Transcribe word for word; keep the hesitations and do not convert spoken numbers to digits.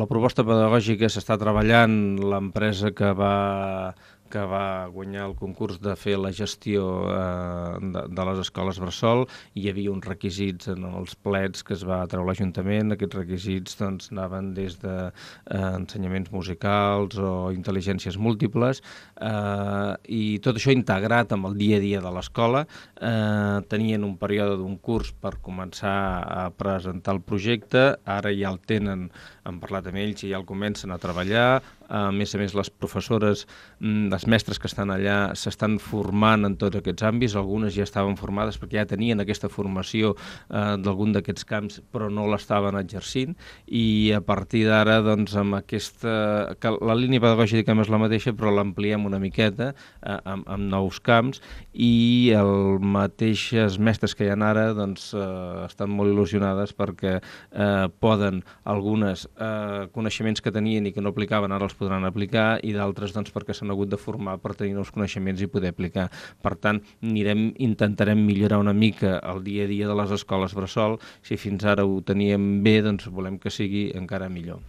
la proposta pedagògica s'està treballant. L'empresa que va que va guanyar el concurs de fer la gestió eh, de, de les escoles bressol. Hi havia uns requisits en els plets que es va treure l'Ajuntament. Aquests requisits doncs, anaven des d'ensenyaments de, eh, musicals o intel·ligències múltiples, eh, i tot això integrat amb el dia a dia de l'escola. Eh, tenien un període d'un curs per començar a presentar el projecte. Ara ja el tenen, han parlat amb ells i ja el comencen a treballar. A més a més, les professores, les mestres que estan allà s'estan formant en tots aquests àmbits. Algunes ja estaven formades perquè ja tenien aquesta formació eh, d'algun d'aquests camps, però no l'estaven exercint, i a partir d'ara, doncs, amb aquesta... que la línia pedagògica és la mateixa, però l'ampliem una miqueta eh, amb, amb nous camps, i el mateixes mestres que hi ha ara doncs, eh, estan molt il·lusionades perquè eh, poden algunes eh, coneixements que tenien i que no aplicaven, ara els podran aplicar, i d'altres doncs, perquè s'han hagut de formar per tenir nous coneixements i poder aplicar. Per tant, anirem, intentarem millorar una mica el dia a dia de les escoles bressol. Si fins ara ho teníem bé, doncs volem que sigui encara millor.